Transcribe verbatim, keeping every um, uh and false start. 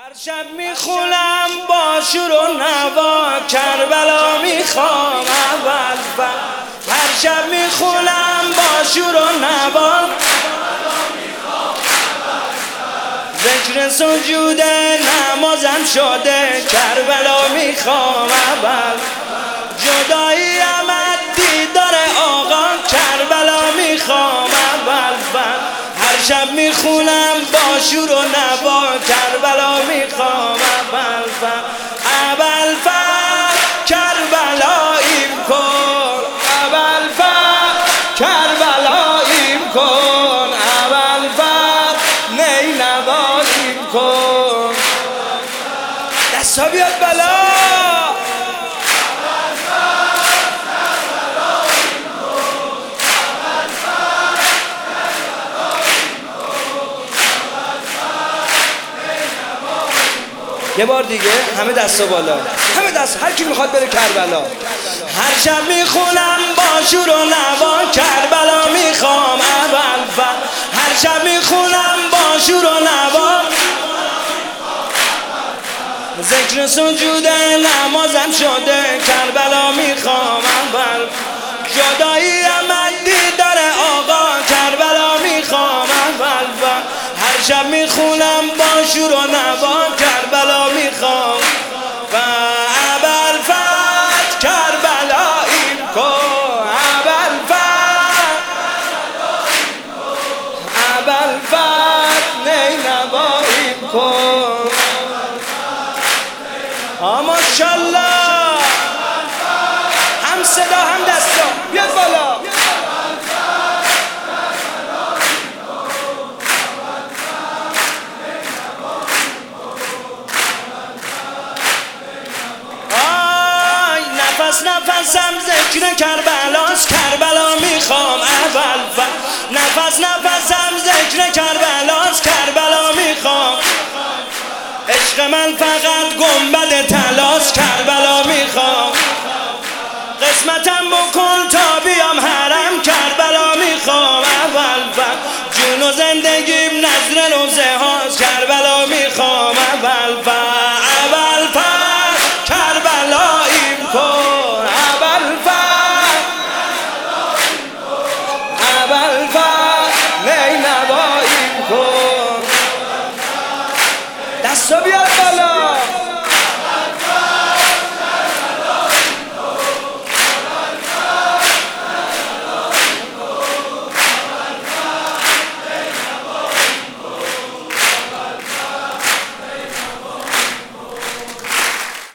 هر شب میخونم با شور و نوا کربلا میخوام اول فر هر شب میخونم با شور و نوا ذکر سجود نمازم شده کربلا میخوام اول جدایی آمد دیدار آقا کربلا میخوام اول فر هر شب میخونم با شور و نوا کربلا میخوام اول فر اول فر کربلاییم کن اول فر کربلاییم کن اول فر نینواییم کن دستا بیاد بالا یه بار دیگه همه دستا بالا همه دست هر کی میخواد بره کربلا هر شب میخونم با شور و نوا کربلا میخوام اول فر هر شب میخونم با شور و نوا ذکر سجود نمازم شده کربلا میخوام اول جدایی آمد دیدار آقا کربلا میخوام اول فر هر شب میخونم با شور و نوا کربلا میخوام و اول فر کربلاییم کن اول فر اول فر نینواییم کن آ ماشاءالله هم صدا هم دستا بیاد بالا نفس نفسم ذکر کربلاست کربلا میخوام اول فر نفس نفسم ذکر کربلاست کربلا میخوام عشق من فقط گنبد طلاست کربلا میخوام قسمتم بکن تا بیام حرم کربلا میخوام اول فر جون و زندگیم نذر روزه هاست کربلا میخوام اول فر اول فر کربلاییم کن اول فر اول فر نینواییم کن دستا بیاد